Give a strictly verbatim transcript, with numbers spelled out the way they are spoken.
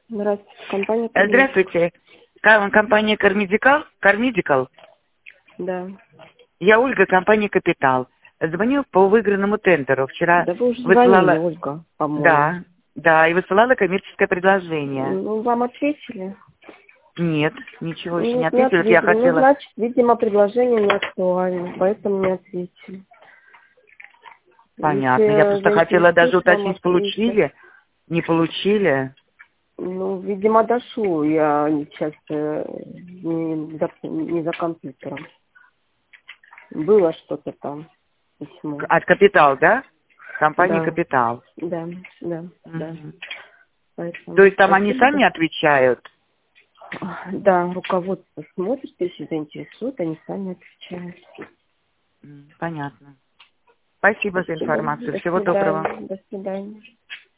Здравствуйте, компания Э, Кормедикал. Здравствуйте. Ка- Компания Кормедикал? Кормедикал? Да. Я Ольга, компания Капитал. Звоню по выигранному тендеру. Вчера Да вы уже звонили, высылала... Ольга, по-моему. Да, да, и высылала коммерческое предложение. Ну, вам ответили? Нет, ничего еще не Нет, не ответили. Вот я ответили. Ну, хотела... значит, видимо, предложение не актуально, поэтому не ответили. Понятно. Я Если просто хотела даже заинтересует, вам уточнить, ответят. получили, не получили. Ну, видимо, дошло. Я сейчас э, не, за, не за компьютером. Было что-то там, письмо. От Капитал, да? Компания Да, Капитал. да, да, да. Мгм. То Поэтому есть там они спасибо. сами отвечают? Да, руководство смотрит, если заинтересует, они сами отвечают. М, Понятно. Спасибо за Спасибо. информацию. До Всего доброго. свидания. До свидания.